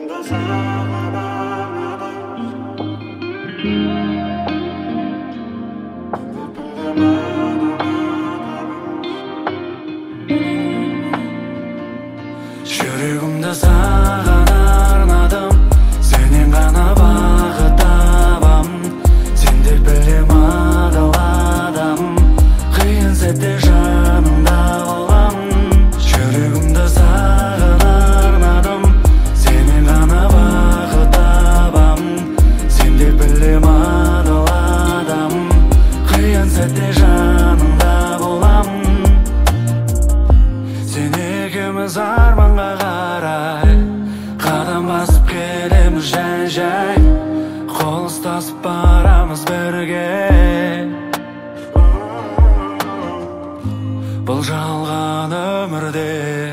жүрегімді саған арнадым, сенен ғана бақыт табамын. Сен деп білем адал адам, қиын сәтте жанымда боламын. Жүрегімді саған арнадым, сенен ғана бақыт табамын. Сен деп білем адал адам, қиын сәтте жанымда боламын. Сен екеуміз арманға қарай қадам басып келеміз жай-жай, қол ұстасып барамыз бірге. Бұл жалған өмірде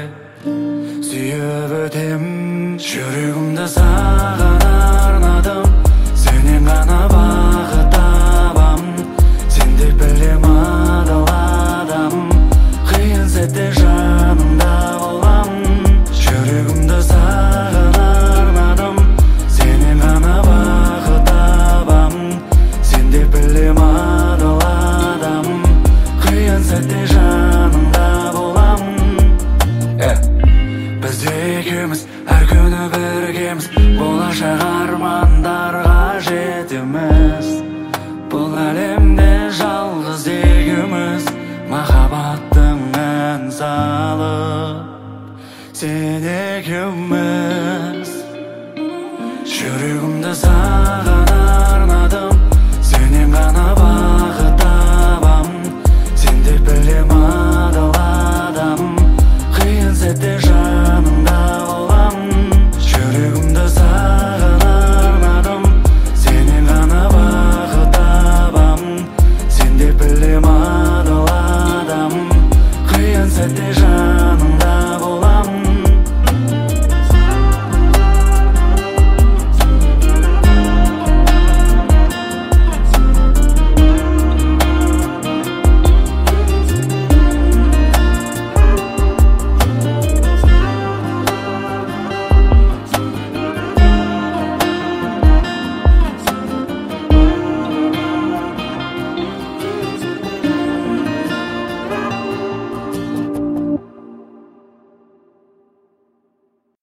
сүйіп өтем. Жүрегімді саған арнадым, сенен ғана бақыт табамын. Сен деп білем адал адам, қиын сәтте жанымда боламын. Жүрегімді саған арнадым, сенен ғана бақыт табамын. Сен деп білем адал адам, қиын сәтте жанымда боламын. Біз екеуміз әр күні біргеміз, болашақ армандарға жетеміз. Бұл әлемде жалғыз екеуміз, махаббаттың ән салып сен екеуміз. Жүрегімді